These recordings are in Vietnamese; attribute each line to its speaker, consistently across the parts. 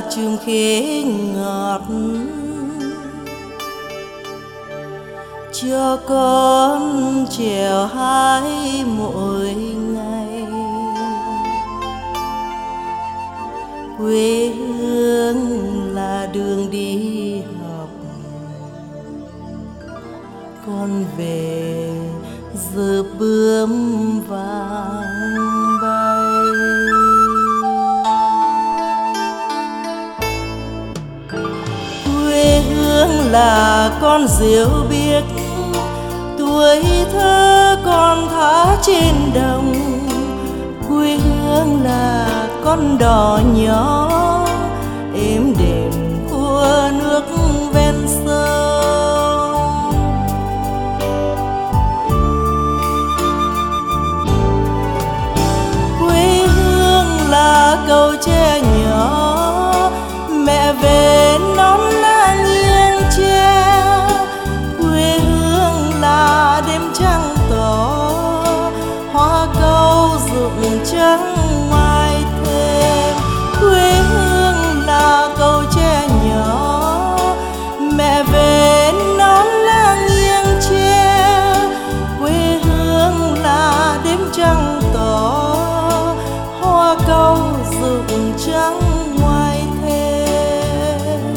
Speaker 1: trường khế ngọt cho con trèo hái mỗi ngày. Quê hương là đường đi học, con về giờ bướm vàng bay. Quê hương là con diều biếc, tuổi thơ con thả trên đồng. Quê hương là con đò nhỏ êm đềm khua nước ven sông. Quê hương là cầu tre nhỏ, mẹ về nón lá nghiêng tre. Quê hương là đêm trăng tỏ, hoa cau rụng trắng ngoài thềm. Quê hương là cầu tre nhỏ, mẹ về nón lá nghiêng tre. Quê hương là đêm trăng tỏ, hoa cau rụng trắng ngoài thềm.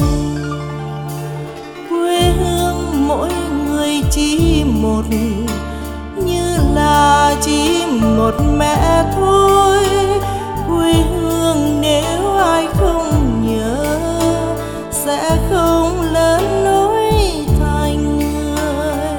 Speaker 1: Quê hương mỗi người chỉ một, như là chỉ một mẹ thôi. Quê hương nếu ai không nhớ sẽ không lớn nổi thành người.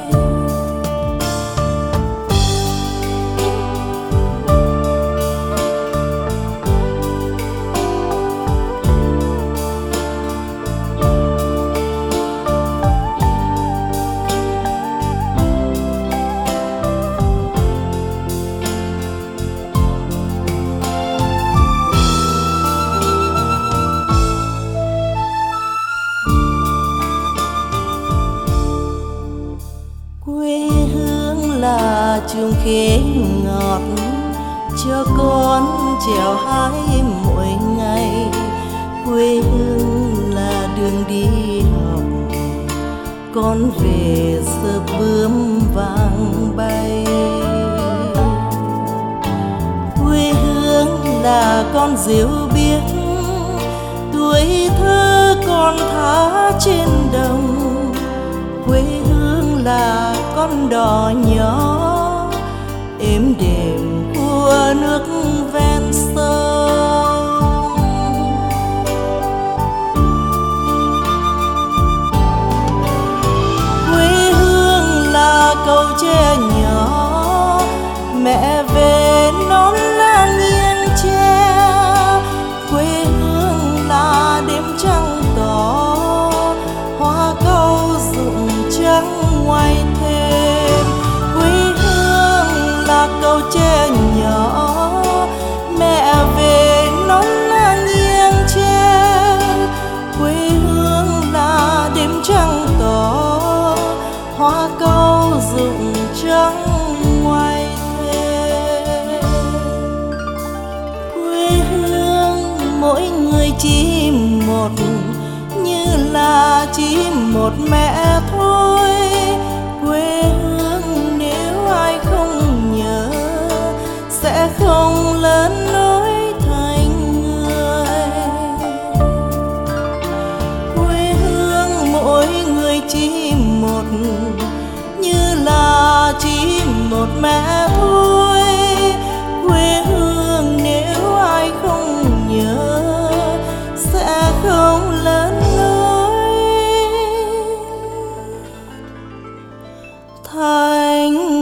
Speaker 1: Quê hương là trường khế ngọt cho con trèo hái mỗi ngày. Quê hương là đường đi học, con về giờ bướm vàng bay. Quê hương là con diều biếc, tuổi thơ con thả trên đồng. Quê hương là con đò nhỏ êm đềm khua nước ven sông. Quê hương là cầu tre nhỏ, mẹ về nón lá nghiêng tre. Quê hương là đêm trăng tỏ, hoa cau rụng trắng ngoài thềm. Quê hương là cầu tre nhỏ, mẹ về nón lá nghiêng tre. Quê hương là đêm trăng tỏ, hoa cau rụng trắng ngoài thềm. Quê hương mỗi người chỉ một, như là chỉ một mẹ thôi. Quê hương nếu ai không nhớ sẽ không lớn nổi thành người. Quê hương mỗi người chỉ một, như là chỉ một mẹ thôi. Quê hương nếu ai không nhớ sẽ không lớn nổi thành